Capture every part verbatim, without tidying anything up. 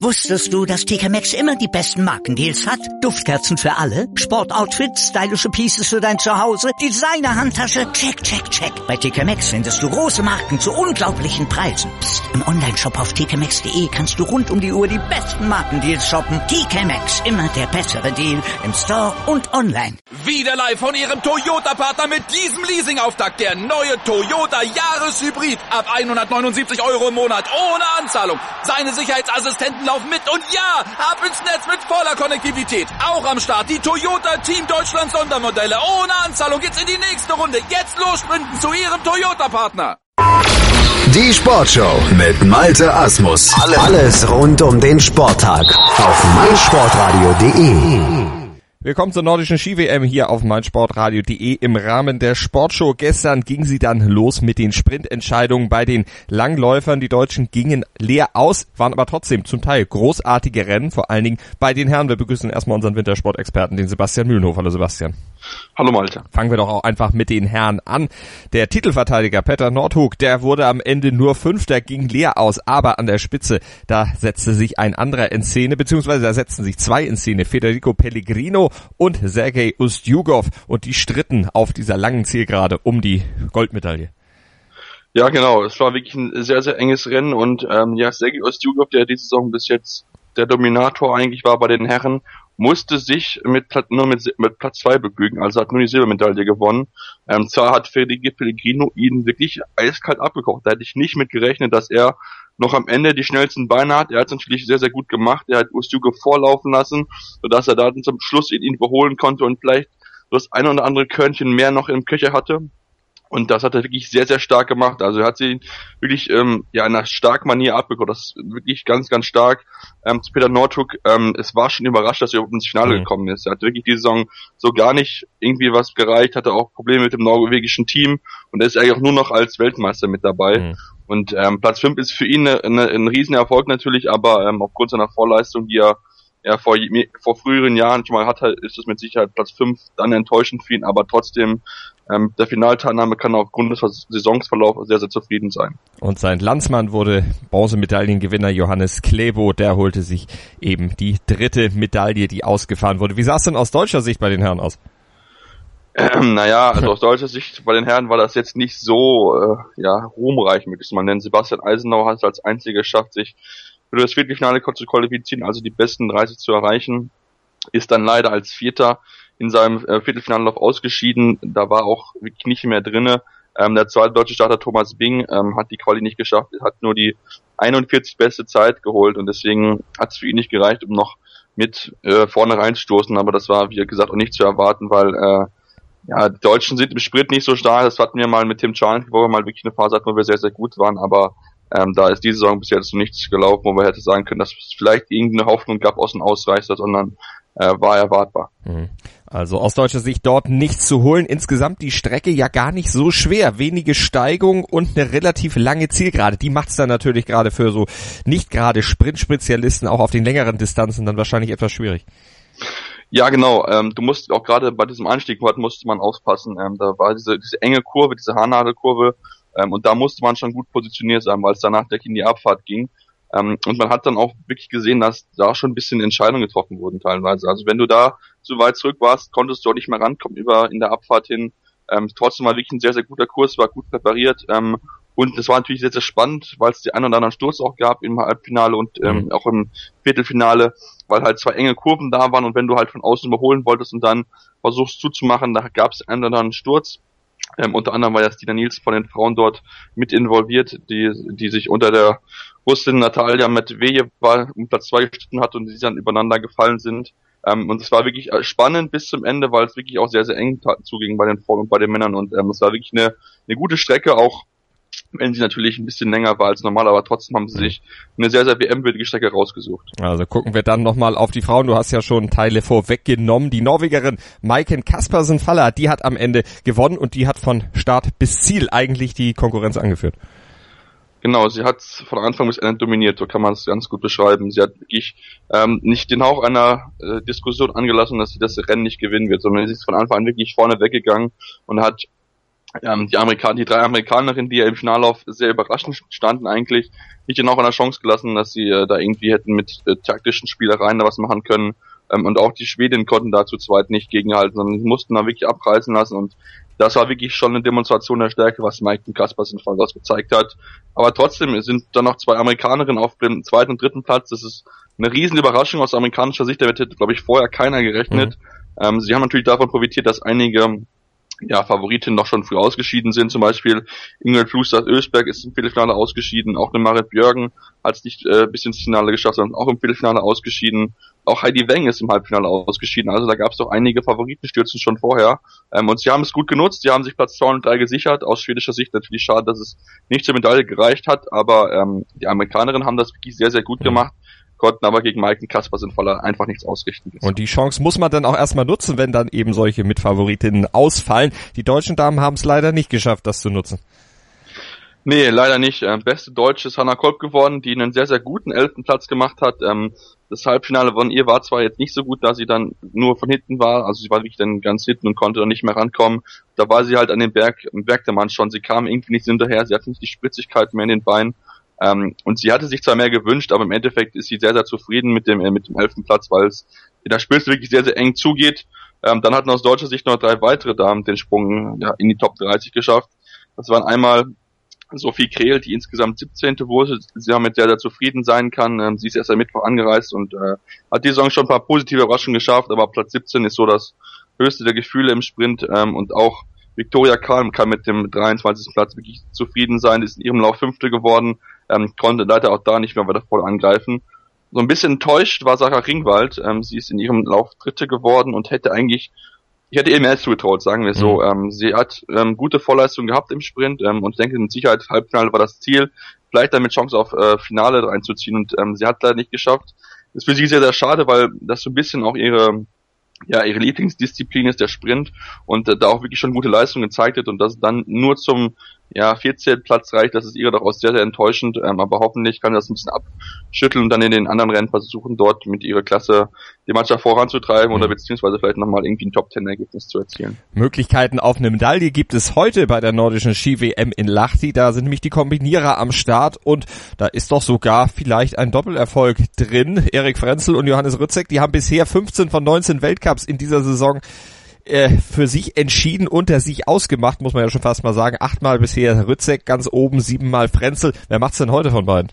Wusstest du, dass T K Maxx immer die besten Markendeals hat? Duftkerzen für alle, Sportoutfits, stylische Pieces für dein Zuhause, Designer-Handtasche, check, check, check. Bei T K Maxx findest du große Marken zu unglaublichen Preisen. Psst. Im Onlineshop auf t k maxx punkt de kannst du rund um die Uhr die besten Markendeals shoppen. T K Maxx, immer der bessere Deal im Store und online. Wieder live von Ihrem Toyota-Partner mit diesem Leasing-Auftakt. Der neue Toyota Jahreshybrid. Ab hundertneunundsiebzig Euro im Monat ohne Anzahlung. Seine Sicherheitsassistenten laufen mit und ja, ab ins Netz mit voller Konnektivität. Auch am Start die Toyota Team Deutschland Sondermodelle. Ohne Anzahlung geht's in die nächste Runde. Jetzt los sprinten zu Ihrem Toyota-Partner. Die Sportshow mit Malte Asmus. Alles rund um den Sporttag auf meinsportradio punkt de. Willkommen zur nordischen Ski-W M hier auf meinsportradio punkt de im Rahmen der Sportshow. Gestern ging sie dann los mit den Sprintentscheidungen bei den Langläufern. Die Deutschen gingen leer aus, waren aber trotzdem zum Teil großartige Rennen, vor allen Dingen bei den Herren. Wir begrüßen erstmal unseren Wintersportexperten, den Sebastian Mühlenhof. Hallo Sebastian. Hallo Malte. Fangen wir doch auch einfach mit den Herren an. Der Titelverteidiger Petter Nordhug, der wurde am Ende nur Fünfter, ging leer aus, aber an der Spitze, da setzte sich ein anderer in Szene, beziehungsweise da setzten sich zwei in Szene, Federico Pellegrino und Sergej Ustjugov, und die stritten auf dieser langen Zielgerade um die Goldmedaille. Ja, genau, es war wirklich ein sehr, sehr enges Rennen und ähm, ja, Sergej Ustjugov, der diese Saison bis jetzt der Dominator eigentlich war bei den Herren, musste sich mit nur mit, mit Platz zwei begnügen, also hat nur die Silbermedaille gewonnen. Ähm, zwar hat Federico Pellegrino ihn wirklich eiskalt abgekocht, da hätte ich nicht mit gerechnet, dass er noch am Ende die schnellsten Beine hat. Er hat es natürlich sehr, sehr gut gemacht. Er hat Ustjugov vorlaufen lassen, sodass er da zum Schluss ihn, ihn überholen konnte und vielleicht das eine oder andere Körnchen mehr noch im Köcher hatte. Und das hat er wirklich sehr, sehr stark gemacht. Also er hat sie wirklich ähm, ja in einer starken Manier abgekocht. Das ist wirklich ganz, ganz stark. Ähm, zu Petter Nordhug, ähm, es war schon überrascht, dass er überhaupt ins Finale mhm. gekommen ist. Er hat wirklich die Saison so gar nicht irgendwie was gereicht, hatte auch Probleme mit dem norwegischen Team und er ist eigentlich auch nur noch als Weltmeister mit dabei. Mhm. Und ähm, Platz fünf ist für ihn eine, eine, ein Riesenerfolg natürlich, aber ähm, aufgrund seiner Vorleistung, die er ja vor, vor früheren Jahren schon mal hatte, ist es mit Sicherheit Platz fünf dann enttäuschend für ihn, aber trotzdem ähm, der Finalteilnahme kann er aufgrund des Saisonsverlaufs sehr, sehr zufrieden sein. Und sein Landsmann wurde Bronzemedaillengewinner Johannes Klebo, der holte sich eben die dritte Medaille, die ausgefahren wurde. Wie sah es denn aus deutscher Sicht bei den Herren aus? Ähm, naja, also aus deutscher Sicht bei den Herren war das jetzt nicht so äh, ja ruhmreich, möchte ich es mal nennen. Sebastian Eisenauer hat es als einziger geschafft, sich für das Viertelfinale zu qualifizieren, also die besten dreißig zu erreichen, ist dann leider als Vierter in seinem äh, Viertelfinalelauf ausgeschieden. Da war auch wirklich nicht mehr drinne. Ähm, der zweite deutsche Starter Thomas Bing ähm, hat die Quali nicht geschafft, hat nur die einundvierzig beste Zeit geholt und deswegen hat es für ihn nicht gereicht, um noch mit äh, vorne reinzustoßen. Aber das war, wie gesagt, auch nicht zu erwarten, weil äh, ja, die Deutschen sind im Sprint nicht so stark. Das hatten wir mal mit Tim Charles, wo wir mal wirklich eine Phase hatten, wo wir sehr, sehr gut waren. Aber ähm, da ist diese Saison bis jetzt noch nichts gelaufen, wo wir hätte sagen können, dass es vielleicht irgendeine Hoffnung gab aus dem Ausreißer, sondern äh, war erwartbar. Also aus deutscher Sicht dort nichts zu holen. Insgesamt die Strecke ja gar nicht so schwer. Wenige Steigung und eine relativ lange Zielgerade. Die macht's dann natürlich gerade für so nicht gerade Sprintspezialisten auch auf den längeren Distanzen dann wahrscheinlich etwas schwierig. Ja, genau. Ähm, du musst auch gerade bei diesem Anstieg musste man aufpassen. Ähm, da war diese, diese enge Kurve, diese Haarnadelkurve, ähm, und da musste man schon gut positioniert sein, weil es danach direkt in die Abfahrt ging. Ähm, und man hat dann auch wirklich gesehen, dass da schon ein bisschen Entscheidungen getroffen wurden teilweise. Also wenn du da zu weit zurück warst, konntest du auch nicht mehr rankommen über in der Abfahrt hin. Ähm, trotzdem war wirklich ein sehr, sehr guter Kurs, war gut präpariert. Ähm, und es war natürlich sehr, sehr spannend, weil es den einen oder anderen Sturz auch gab im Halbfinale und ähm, mhm. auch im Viertelfinale, weil halt zwei enge Kurven da waren und wenn du halt von außen überholen wolltest und dann versuchst zuzumachen, da gab es einen oder anderen Sturz. Ähm, unter anderem war ja Stina Nielsen von den Frauen dort mit involviert, die die sich unter der Russin Natalia Medvedev um Platz zwei gestritten hat und die dann übereinander gefallen sind. Ähm, und es war wirklich spannend bis zum Ende, weil es wirklich auch sehr, sehr eng zuging bei den Frauen und bei den Männern. Und ähm, es war wirklich eine, eine gute Strecke, auch wenn sie natürlich ein bisschen länger war als normal, aber trotzdem haben sie sich eine sehr, sehr W M-würdige Strecke rausgesucht. Also gucken wir dann nochmal auf die Frauen. Du hast ja schon Teile vorweggenommen. Die Norwegerin Maiken Kaspersen-Faller, die hat am Ende gewonnen und die hat von Start bis Ziel eigentlich die Konkurrenz angeführt. Genau, sie hat von Anfang bis Ende dominiert, so kann man es ganz gut beschreiben. Sie hat wirklich ähm, nicht den Hauch einer äh, Diskussion angelassen, dass sie das Rennen nicht gewinnen wird, sondern sie ist von Anfang an wirklich vorne weggegangen und hat ähm, die Amerikaner, die drei Amerikanerinnen, die ja im Finallauf sehr überraschend standen eigentlich, nicht noch eine Chance gelassen, dass sie äh, da irgendwie hätten mit äh, taktischen Spielereien da was machen können. Ähm, und auch die Schwedinnen konnten da zu zweit nicht gegenhalten, sondern mussten da wirklich abreißen lassen. Und das war wirklich schon eine Demonstration der Stärke, was Maijken Kaspersen voraus gezeigt hat. Aber trotzdem sind da noch zwei Amerikanerinnen auf dem zweiten und dritten Platz. Das ist eine riesen Überraschung aus amerikanischer Sicht. Damit hätte, glaube ich, vorher keiner gerechnet. Mhm. Ähm, sie haben natürlich davon profitiert, dass einige ja, Favoritinnen noch schon früh ausgeschieden sind. Zum Beispiel Ingrid Flugstad-Ösberg ist im Viertelfinale ausgeschieden. Auch eine Marit Björgen hat es nicht äh, bis ins Finale geschafft, sondern auch im Viertelfinale ausgeschieden. Auch Heidi Weng ist im Halbfinale ausgeschieden. Also da gab es doch einige Favoritenstürzen schon vorher. Ähm, und sie haben es gut genutzt. Sie haben sich Platz zwei und drei gesichert. Aus schwedischer Sicht natürlich schade, dass es nicht zur Medaille gereicht hat. Aber ähm, die Amerikanerinnen haben das wirklich sehr, sehr gut gemacht. Konnten aber gegen Maijken Kaspersen einfach nichts ausrichten. Und die Chance muss man dann auch erstmal nutzen, wenn dann eben solche Mitfavoritinnen ausfallen. Die deutschen Damen haben es leider nicht geschafft, das zu nutzen. Nee, leider nicht. Ähm, beste Deutsche ist Hannah Kolb geworden, die einen sehr, sehr guten elften Platz gemacht hat. Ähm, das Halbfinale von ihr war zwar jetzt nicht so gut, da sie dann nur von hinten war, also sie war wirklich dann ganz hinten und konnte dann nicht mehr rankommen. Da war sie halt an dem Berg, am Berg der Mann schon. Sie kam irgendwie nicht hinterher, sie hatte nicht die Spritzigkeit mehr in den Beinen. Ähm, und sie hatte sich zwar mehr gewünscht, aber im Endeffekt ist sie sehr, sehr zufrieden mit dem äh, mit dem elften Platz, weil es in der Spiel wirklich sehr, sehr eng zugeht. Ähm, dann hatten aus deutscher Sicht noch drei weitere Damen den Sprung ja, in die Top dreißig geschafft. Das waren einmal Sophie Krehl, die insgesamt siebzehnte wurde, sie damit sehr, sehr zufrieden sein kann. Ähm, sie ist erst am Mittwoch angereist und äh, hat die Saison schon ein paar positive Überraschungen geschafft, aber Platz siebzehn ist so das höchste der Gefühle im Sprint. Ähm, und auch Viktoria Kalm kann mit dem dreiundzwanzigsten Platz wirklich zufrieden sein, ist in ihrem Lauf Fünfte geworden, ähm, konnte leider auch da nicht mehr weiter voll angreifen. So ein bisschen enttäuscht war Sarah Ringwald, ähm, sie ist in ihrem Lauf Dritte geworden und hätte eigentlich, ich hätte ihr mehr zugetraut, sagen wir so. Mhm. Ähm, sie hat ähm, gute Vorleistung gehabt im Sprint ähm, und ich denke mit Sicherheit Halbfinale war das Ziel, vielleicht dann mit Chance auf äh, Finale reinzuziehen und ähm, sie hat leider nicht geschafft. Das ist für sie sehr, sehr schade, weil das so ein bisschen auch ihre ja ihre Lieblingsdisziplin ist, der Sprint, und äh, da auch wirklich schon gute Leistung gezeigt hat und das dann nur zum ja vierzehnten Platz reicht, das ist ihre doch auch sehr, sehr enttäuschend, ähm, aber hoffentlich kann sie das ein bisschen abschütteln und dann in den anderen Rennen versuchen, dort mit ihrer Klasse die Mannschaft voranzutreiben, mhm. oder beziehungsweise vielleicht nochmal irgendwie ein Top-Ten-Ergebnis zu erzielen. Möglichkeiten auf eine Medaille gibt es heute bei der nordischen Ski-W M in Lahti, da sind nämlich die Kombinierer am Start und da ist doch sogar vielleicht ein Doppelerfolg drin. Erik Frenzel und Johannes Rützek, die haben bisher fünfzehn von neunzehn Weltcups in dieser Saison für sich entschieden, unter sich ausgemacht, muss man ja schon fast mal sagen. Achtmal bisher Rützek ganz oben, siebenmal Frenzel. Wer macht's denn heute von beiden?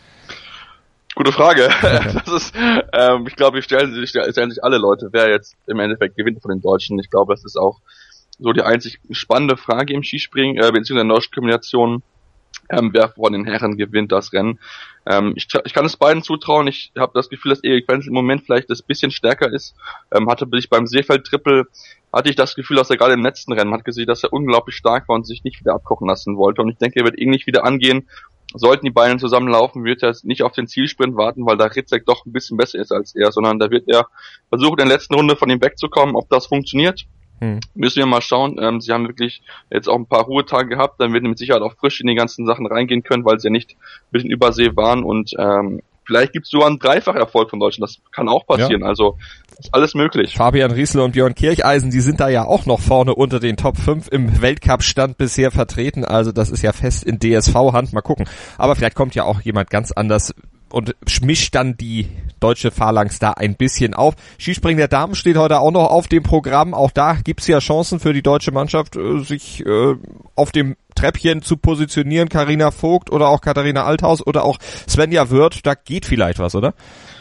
Gute Frage. Das ist, ähm, ich glaube, ich stellen sich, stellen sich alle Leute, wer jetzt im Endeffekt gewinnt von den Deutschen. Ich glaube, das ist auch so die einzig spannende Frage im Skispringen, äh, beziehungsweise in der deutschen Kombination. Ähm, wer von den Herren gewinnt das Rennen. Ähm, ich, ich kann es beiden zutrauen. Ich habe das Gefühl, dass Erik Frenzel im Moment vielleicht das bisschen stärker ist. Ähm, hatte sich beim Seefeld-Triple, hatte ich das Gefühl, dass er gerade im letzten Rennen hat gesehen, dass er unglaublich stark war und sich nicht wieder abkochen lassen wollte. Und ich denke, er wird ähnlich wieder angehen. Sollten die beiden zusammenlaufen, wird er nicht auf den Zielsprint warten, weil da Rützek doch ein bisschen besser ist als er, sondern da wird er versuchen, in der letzten Runde von ihm wegzukommen. Ob das funktioniert, Hm. müssen wir mal schauen. Ähm, sie haben wirklich jetzt auch ein paar Ruhetage gehabt, dann werden mit Sicherheit auch frisch in die ganzen Sachen reingehen können, weil sie ja nicht ein bisschen übersee waren und ähm, vielleicht gibt es sogar einen Dreifacherfolg von Deutschland, das kann auch passieren, ja. Also ist alles möglich. Fabian Riesle und Björn Kircheisen, die sind da ja auch noch vorne unter den Top fünf im Weltcup-Stand bisher vertreten, also das ist ja fest in D S V-Hand, mal gucken. Aber vielleicht kommt ja auch jemand ganz anders und mischt dann die deutsche Phalanx da ein bisschen auf. Skispringen der Damen steht heute auch noch auf dem Programm. Auch da gibt's ja Chancen für die deutsche Mannschaft, sich äh, auf dem Treppchen zu positionieren. Carina Vogt oder auch Katharina Althaus oder auch Svenja Wirth. Da geht vielleicht was, oder?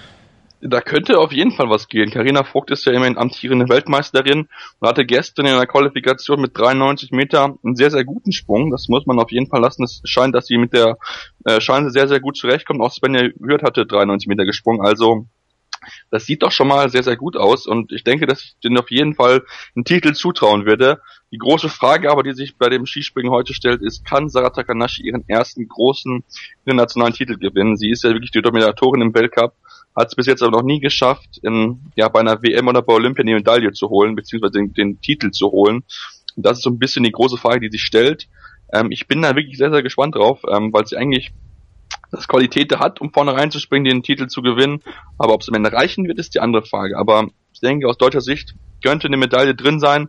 Da könnte auf jeden Fall was gehen. Carina Vogt ist ja immerhin amtierende Weltmeisterin und hatte gestern in der Qualifikation mit dreiundneunzig Meter einen sehr, sehr guten Sprung. Das muss man auf jeden Fall lassen. Es scheint, dass sie mit der äh, Scheine sehr, sehr gut zurechtkommt. Auch Svenja Wirth hatte dreiundneunzig Meter gesprungen. Also das sieht doch schon mal sehr, sehr gut aus. Und ich denke, dass ich denen auf jeden Fall einen Titel zutrauen würde. Die große Frage aber, die sich bei dem Skispringen heute stellt, ist, kann Sara Takanashi ihren ersten großen internationalen Titel gewinnen? Sie ist ja wirklich die Dominatorin im Weltcup. Hat es bis jetzt aber noch nie geschafft, in, ja, bei einer W M oder bei Olympia eine Medaille zu holen, beziehungsweise den, den Titel zu holen. Und das ist so ein bisschen die große Frage, die sich stellt. Ähm, ich bin da wirklich sehr, sehr gespannt drauf, ähm, weil sie eigentlich das Qualität hat, um vorne reinzuspringen, den Titel zu gewinnen. Aber ob es am Ende reichen wird, ist die andere Frage. Aber ich denke, aus deutscher Sicht könnte eine Medaille drin sein.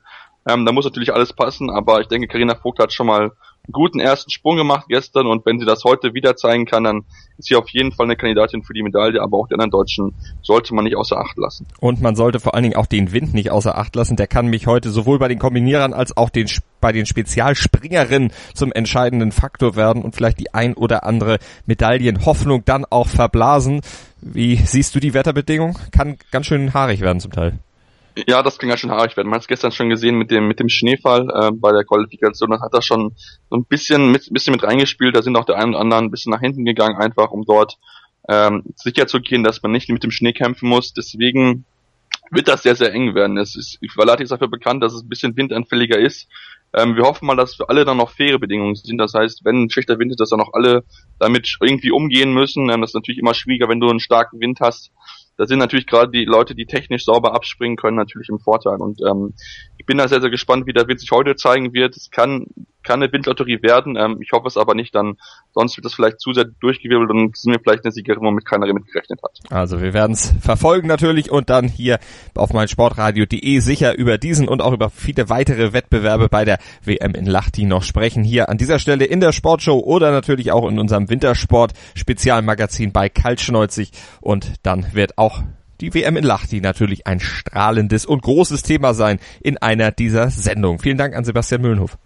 Ähm, da muss natürlich alles passen, aber ich denke, Carina Vogt hat schon mal einen guten ersten Sprung gemacht gestern und wenn sie das heute wieder zeigen kann, dann ist sie auf jeden Fall eine Kandidatin für die Medaille, aber auch die anderen Deutschen sollte man nicht außer Acht lassen. Und man sollte vor allen Dingen auch den Wind nicht außer Acht lassen, der kann mich heute sowohl bei den Kombinierern als auch den, bei den Spezialspringerinnen zum entscheidenden Faktor werden und vielleicht die ein oder andere Medaillenhoffnung dann auch verblasen. Wie siehst du die Wetterbedingungen? Kann ganz schön haarig werden zum Teil. Ja, das kann ganz schön haarig werden. Man hat es gestern schon gesehen mit dem mit dem Schneefall äh, bei der Qualifikation. Das hat das schon so ein bisschen mit bisschen mit reingespielt. Da sind auch der einen oder anderen ein bisschen nach hinten gegangen, einfach um dort ähm, sicher zu gehen, dass man nicht mit dem Schnee kämpfen muss. Deswegen wird das sehr, sehr eng werden. Es ist, Valati ist dafür bekannt, dass es ein bisschen windanfälliger ist. Ähm, wir hoffen mal, dass für alle dann noch faire Bedingungen sind. Das heißt, wenn ein schlechter Wind ist, dass dann auch alle damit irgendwie umgehen müssen. Ähm, das ist natürlich immer schwieriger, wenn du einen starken Wind hast. Da sind natürlich gerade die Leute, die technisch sauber abspringen können, natürlich im Vorteil. Und ähm, ich bin da sehr, sehr gespannt, wie der Wind sich heute zeigen wird. Es kann kann eine Windlotterie werden. Ähm, ich hoffe es aber nicht, dann sonst wird das vielleicht zu sehr durchgewirbelt und sind wir vielleicht eine Siegerin, womit keiner damit gerechnet hat. Also wir werden es verfolgen natürlich und dann hier auf meinsportradio punkt de sicher über diesen und auch über viele weitere Wettbewerbe bei der W M in Lahti noch sprechen. Hier an dieser Stelle in der Sportshow oder natürlich auch in unserem Wintersport-Spezialmagazin bei Kaltschneuzig. Und dann wird auch die W M in Lahti natürlich ein strahlendes und großes Thema sein in einer dieser Sendungen. Vielen Dank an Sebastian Mühlenhof.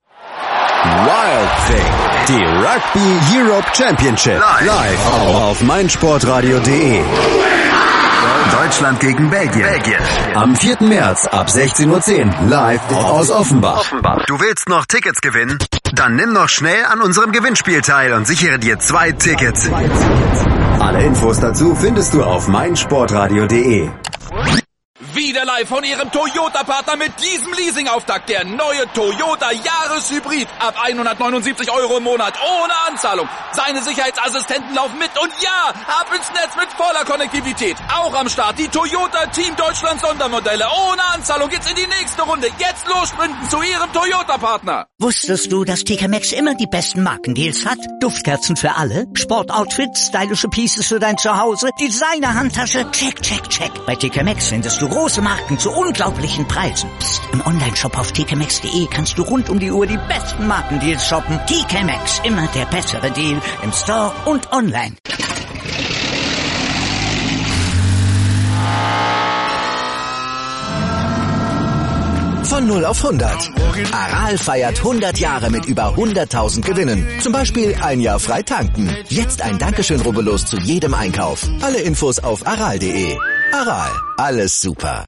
Wild Thing, die Rugby Europe Championship, live auf meinsportradio punkt de. Deutschland gegen Belgien. Belgien. Am vierten März ab sechzehn Uhr zehn live aus Offenbach. Offenbach. Du willst noch Tickets gewinnen? Dann nimm noch schnell an unserem Gewinnspiel teil und sichere dir zwei Tickets. Alle Infos dazu findest du auf meinsportradio punkt de. Wieder live von Ihrem Toyota-Partner mit diesem Leasing-Auftakt. Der neue Toyota Jahreshybrid. Ab hundertneunundsiebzig Euro im Monat. Ohne Anzahlung. Seine Sicherheitsassistenten laufen mit. Und ja, ab ins Netz mit voller Konnektivität. Auch am Start die Toyota Team Deutschland Sondermodelle. Ohne Anzahlung geht's in die nächste Runde. Jetzt los sprinten zu Ihrem Toyota-Partner. Wusstest du, dass T K Maxx immer die besten Markendeals hat? Duftkerzen für alle, Sportoutfits, stylische Pieces für dein Zuhause, Designer-Handtasche, check, check, check. Bei T K Maxx findest du große Marken zu unglaublichen Preisen. Psst. Im Onlineshop auf t k maxx punkt de kannst du rund um die Uhr die besten Markendeals shoppen. T K Maxx, immer der bessere Deal im Store und online. Von null auf hundert. Aral feiert hundert Jahre mit über hunderttausend Gewinnen. Zum Beispiel ein Jahr frei tanken. Jetzt ein Dankeschön, rubbellos zu jedem Einkauf. Alle Infos auf aral punkt de. Aral, alles super.